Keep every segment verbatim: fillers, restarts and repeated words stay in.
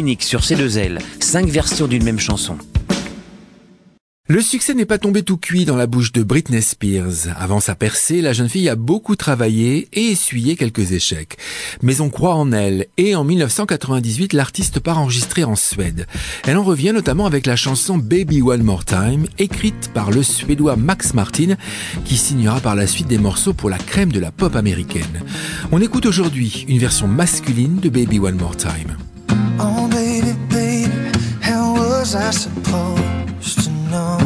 unique sur C deux L, cinq versions d'une même chanson. Le succès n'est pas tombé tout cuit dans la bouche de Britney Spears. Avant sa percée, la jeune fille a beaucoup travaillé et essuyé quelques échecs. Mais on croit en elle et en dix-neuf cent quatre-vingt-dix-huit, l'artiste part enregistrer en Suède. Elle en revient notamment avec la chanson Baby One More Time, écrite par le Suédois Max Martin, qui signera par la suite des morceaux pour la crème de la pop américaine. On écoute aujourd'hui une version masculine de Baby One More Time. Oh baby, baby, how was I supposed to know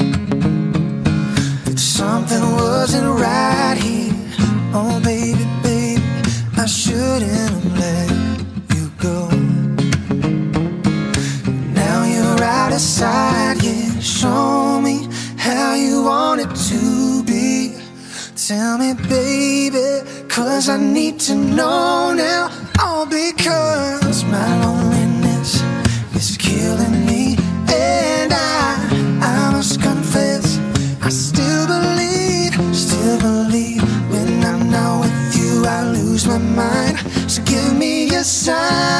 that something wasn't right here? Oh baby, baby, I shouldn't have let you go. Now you're out of sight, yeah. Show me how you want it to be. Tell me baby, cause I need to know now. All because my loneliness is killing me. And I, I must confess, I still believe, still believe. When I'm not with you, I lose my mind. So give me a sign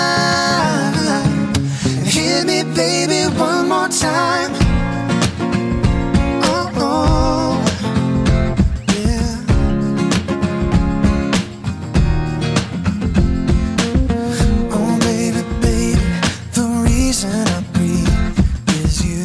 and hit me, baby, one more time. Oh, oh, yeah. Oh, baby, baby, the reason I breathe is you.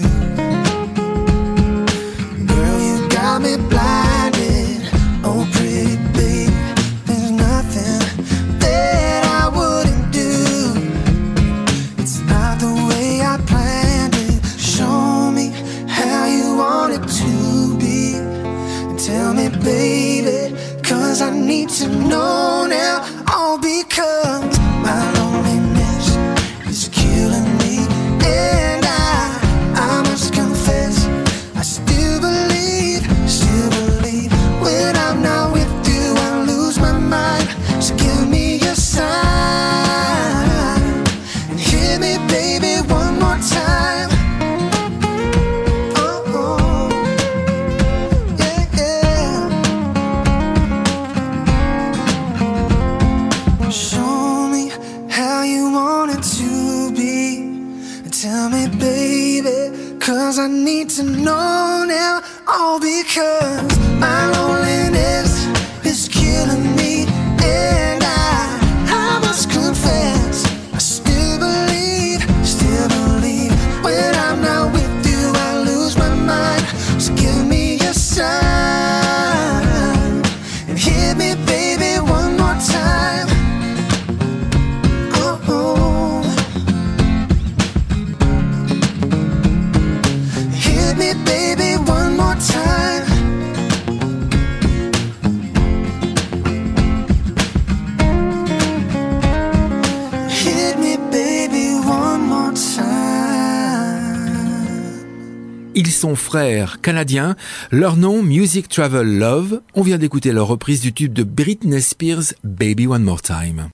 Girl, you got me blinded. Oh, pretty baby, there's nothing that I wouldn't do. It's not the way I planned it. Show me how you want it to be. And tell me, baby, cause I need to know now. All because my loneliness is killing me. And I, I must confess, I still believe, still believe. When I'm not with you, I lose my mind. So give me a sign and hit me, baby, one more time. Oh, oh, yeah, yeah. Show me how you want it to be. And tell me, baby, cause I need to know now. All because my loneliness is killing me. And I, I must confess, I still believe, still believe. When I'm not with you, I lose my mind. So give me a sign and hit me, baby, one more time. Oh, oh. Hit me, baby, one more time. Hit me, baby, one more time. Ils sont frères canadiens, leur nom Music Travel Love. On vient d'écouter leur reprise du tube de Britney Spears, Baby One More Time.